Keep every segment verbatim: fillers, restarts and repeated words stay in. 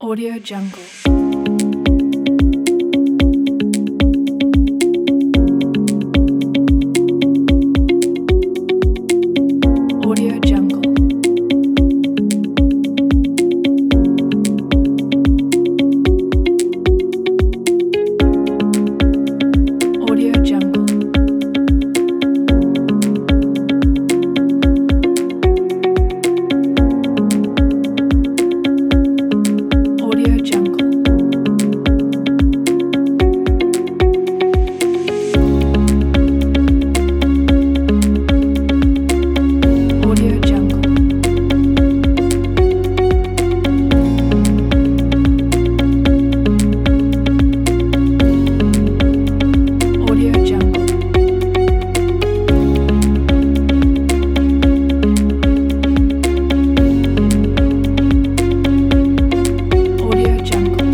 Audio Jungle. Audio Jungle. Audio Jungle. Audio Jungle. Audio Jungle. Audio Jungle. Audio Jungle.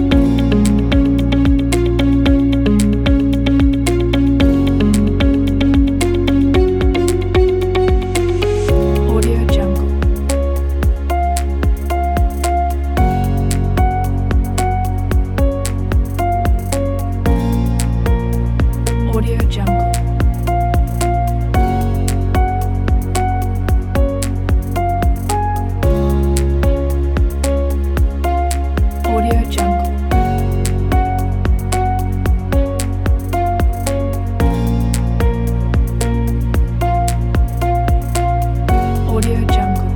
Audio Jungle. Audio Jungle. Audio Jungle. Audio Jungle.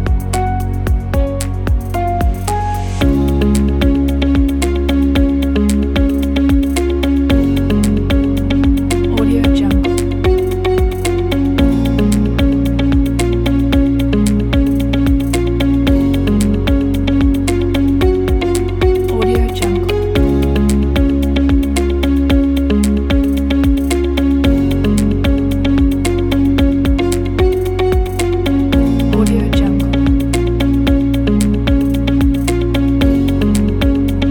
Audio Jungle. Audio Jungle. Audio Jungle.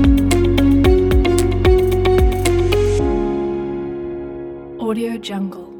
Audio Jungle.